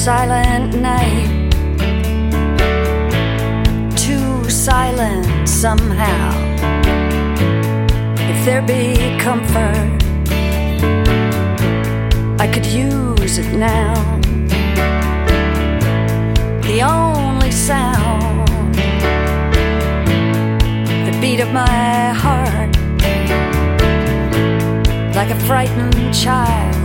silent night, too silent somehow. If there be comfort, I could use it now. The only sound, the beat of my heart, like a frightened child